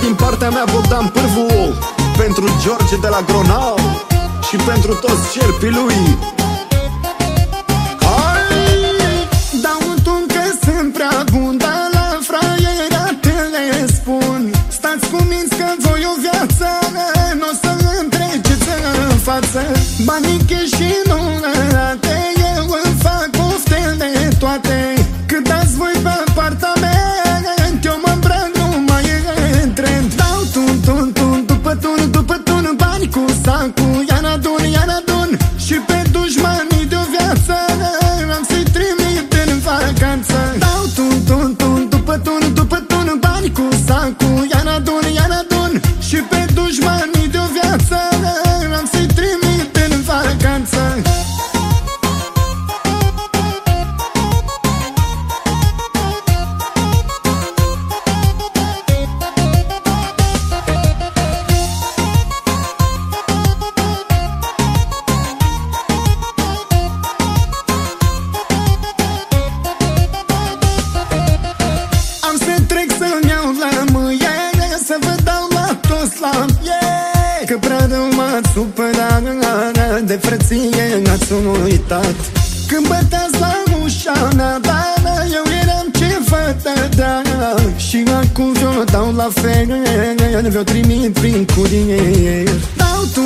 din partea mea Bogdan Pârvu, pentru George de la Gronau și pentru toți cerpii lui. Hai! Dau un ton că sunt prea bun, dar la fraiera te le spun. Stați cuminți că voi o viață n-o să întreceți în față. Banii și nu arate, eu îmi fac poftele toate. Cât dați voi pe apartament, eu mă îmbrac numai în trend. Dau tun, după tun, bani cu sacul, iar adun și pe dușmanii de-o viață am să-i trimit în vacanță. Dau tun, după tun, bani cu sacul, iar adun și pe dușmanii de-o viață am să-i trimit în vacanță. Să vă dau la toți la yeah! Că prea rău m-ați supărat, de frăție ați uitat. Când băteați la ușa mea, eu eram ce vă dădea. Și acum vi-o dau la fel, vi-o trimit prin curier. Dau